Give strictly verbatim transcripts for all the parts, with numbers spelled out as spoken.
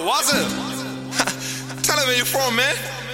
was it? Tell him where you from, man.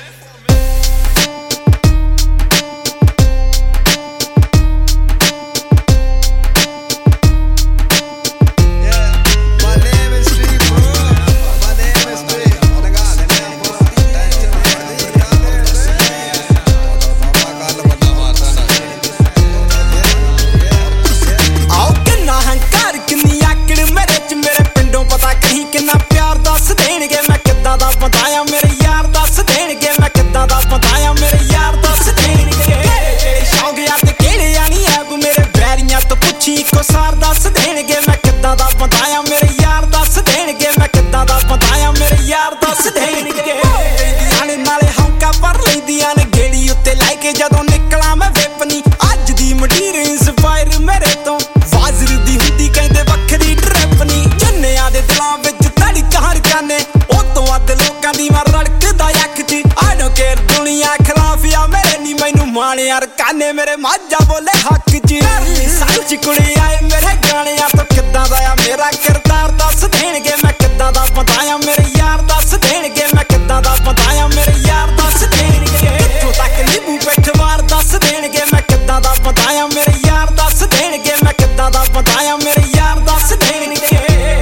ਸਾਰ ਦੱਸ ਦੇਣਗੇ ਮੈਂ ਕਿੱਦਾਂ ਦਾ ਬੰਦਾ ਆ ਮੇਰੇ ਯਾਰ ਦੱਸ ਦੇਣਗੇ ਮੈਂ ਕਿੱਦਾਂ ਦਾ ਬੰਦਾ ਆ ਮੇਰੇ ਯਾਰ ਦੱਸ ਦੇਣਗੇ ਆਣੇ ਨਾਲੇ ਹੌਂਕਾ ਪਰ ਲੈਂਦੀਆਂ ਨੇ ਗੇੜੀ ਉੱਤੇ ਲੈ ਕੇ ਜਦੋਂ ਨਿਕਲਾਂ ਮੈਂ ਵਿਪਨੀ ਅੱਜ ਦੀ ਮਡੀਰ ਇੰਸਪਾਇਰ ਮੇਰੇ ਤੋਂ ਵਾਜ਼ਰ ਦੀ ਹੁੰਦੀ ਕਹਿੰਦੇ ਵੱਖਰੀ ਟ੍ਰਿਪਨੀ ਜੰਨਿਆਂ ਦੇ ਦਿਲਾਂ ਵਿੱਚ ਧੜਕ ਹਰਕਾਨੇ ਉਹ ਤੋਂ ਵੱਧ ਲੋਕਾਂ ਦੀ ਮਾਰ ਰੜਕਦਾ ਅੱਖ 'ਚ ਆਈ ਡੋਨਟ ਕੇਅਰ ਦੁਨੀਆ ਖਿਲਾਫ ਆ ਮੇਰੇ ਨੀ ਮੈਨੂੰ ਮਾਣ ਯਾਰ ਕਾਨੇ ਮੇਰੇ ਮਾਝਾ ਬੋਲੇ ਹੱਕ 'ਚ ਸੱਚ ਕੁੜੀ ਆਏ ਮੇਰੇ ਗਾਣਿਆਂ ਤੋਂ ਕਿੱਦਾਂ ਦਾ ਆ ਮੇਰਾ ਕਿਰਦਾਰ ਦੱਸ ਦੇਣਗੇ ਮੈਂ ਕਿੱਦਾਂ ਦਾ ਬੰਦਾ ਆ ਮੇਰੇ ਯਾਰ ਦੱਸ ਦੇਣਗੇ ਮੈਂ ਕਿੱਦਾਂ ਦਾ ਬੰਦਾ ਆ ਮੇਰੇ ਯਾਰ ਦੱਸ ਦੇਣਗੇ ਕਿੱਥੋਂ ਤੱਕ ਨੀਬੂ ਪਿੱਠਵਾਰ ਦੱਸ ਦੇਣਗੇ ਮੈਂ ਕਿੱਦਾਂ ਦਾ ਬੰਦਾ ਆ ਮੇਰੇ ਯਾਰ ਦੱਸ ਦੇਣਗੇ ਮੈਂ ਕਿੱਦਾਂ ਦਾ ਬੰਦਾ ਆ ਮੇਰੇ ਯਾਰ ਦੱਸ ਦੇਣਗੇ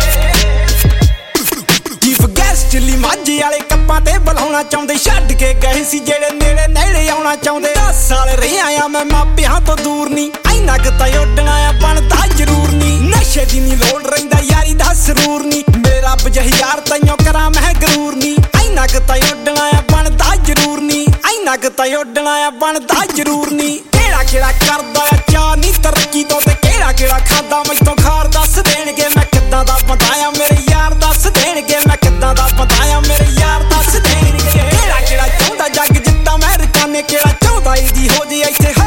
ਚੀਫ ਗੈਸਟ ਲਈ ਮਾਝੇ ਵਾਲੇ ਕੱਪਾਂ ਤੇ ਬੁਲਾਉਣਾ ਚਾਹੁੰਦੇ ਛੱਡ ਕੇ ਗਏ ਸੀ ਜਿਹੜੇ ਨੇੜੇ ਨੇੜੇ ਆਉਣਾ ਚਾਹੁੰਦੇ ਦਸ ਸਾਲ ਰਿਹਾ ਆ ਮੈਂ ਮਾਪਿਆਂ ਤੋਂ ਦੂਰ ਨਹੀਂ ਇੰਨਾ ਕੁ ਤਾਂ ਉੱਡਣਾ ਆ ਬਣਦਾ ਜ਼ਰੂਰ ਨਹੀਂ ਨਸ਼ੇ ਦੀ ਨੀ ਲੋੜ ਰਹਿੰਦਾ ਯਾਰੀ ਦਾ ਸਰੂਰ ਨਹੀਂ ਮੇਰਾ ਬਜਹਿਆਰ ਤੈਨੂੰ ਕਰਾਂ ਮੈਂ ਗਰੂਰ ਨਹੀਂ ਇੰਨਾ ਕੁ ਤਾਂ ਉੱਡਣਾ ਆ ਬਣਦਾ ਜ਼ਰੂਰ ਨਹੀਂ ਇੰਨਾ ਕੁ ਤਾਂ ਉੱਡਣਾ ਆ ਬਣਦਾ ਜ਼ਰੂਰ ਨਹੀਂ ਕਿਹੜਾ ਕਿਹੜਾ ਕਰਦਾ ਆ ਚਾਹ ਨਹੀਂ ਤਰੱਕੀ ਤੋਂ ਤੇ ਕਿਹੜਾ ਕਿਹੜਾ ਖਾਦਾ ਮੈਥੋਂ ਖਾਰ ਦੱਸ ਦੇਣਗੇ ਮੈਂ ਕਿੱਦਾਂ ਦਾ ਬੰਦਾ ਆ ਮੇਰੇ ਯਾਰ ਦੱਸ ਦੇਣਗੇ ਮੈਂ ਕਿੱਦਾਂ ਦਾ ਬੰਦਾ ਆ ਮੇਰੇ ਯਾਰ ਦੱਸ ਦੇਣਗੇ ਕਿਹੜਾ ਕਿਹੜਾ ਚਾਹੁੰਦਾ ਜੱਗ ਜਿੱਦਾਂ ਮੈਂ ਰਕਾਨੇ ਕਿਹੜਾ ਚਾਹੁੰਦਾ ਇਹਦੀ ਹੋ ਜੇ ਇੱਥੇ